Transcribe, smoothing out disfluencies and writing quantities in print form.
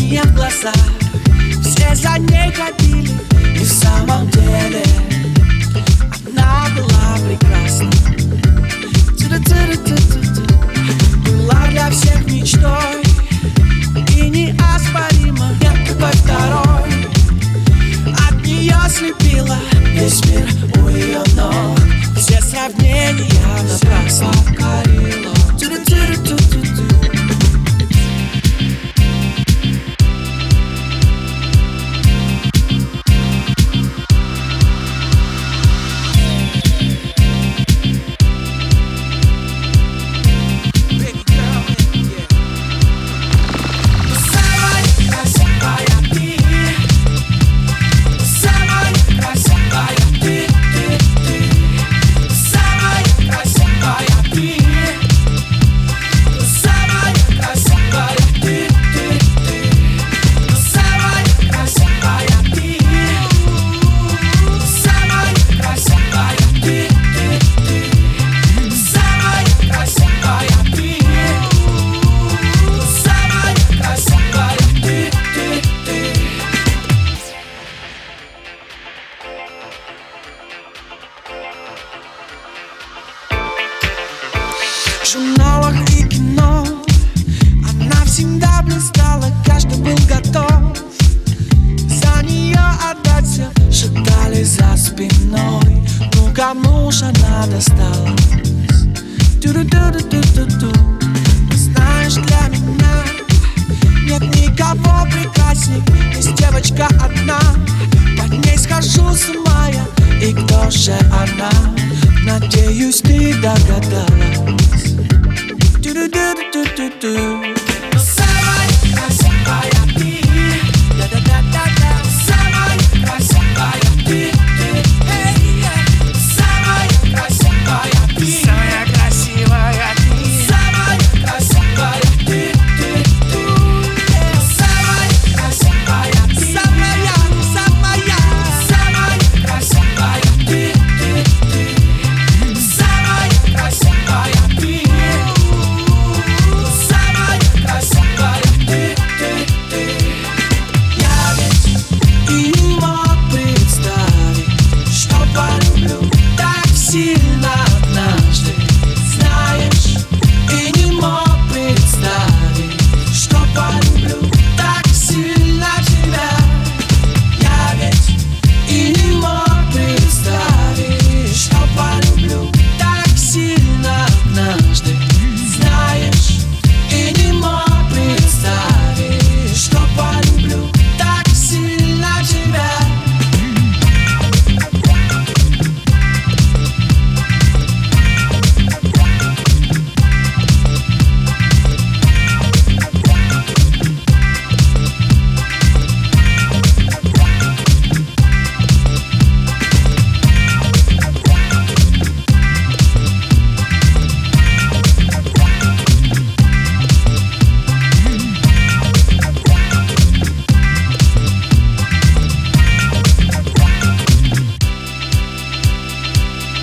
сияние в глазах. Все за ней ходили, и в самом деле она была прекрасна. Была для всех мечтой и неоспоримо. Нет такой второй. От нее слепила весь мир у ее ног. Все сравнения напрасно покорила. В журналах и кино она всегда блистала, каждый был готов за нее отдать все. Шептали за спиной, ну кому ж она досталась? Ту-ду-ду-ду-ду-ду. Знаешь, для меня нет никого прекрасней. Есть девочка одна, под ней схожу с ума я. И кто же она? Надеюсь, ты догадалась. Но самая красивая ты.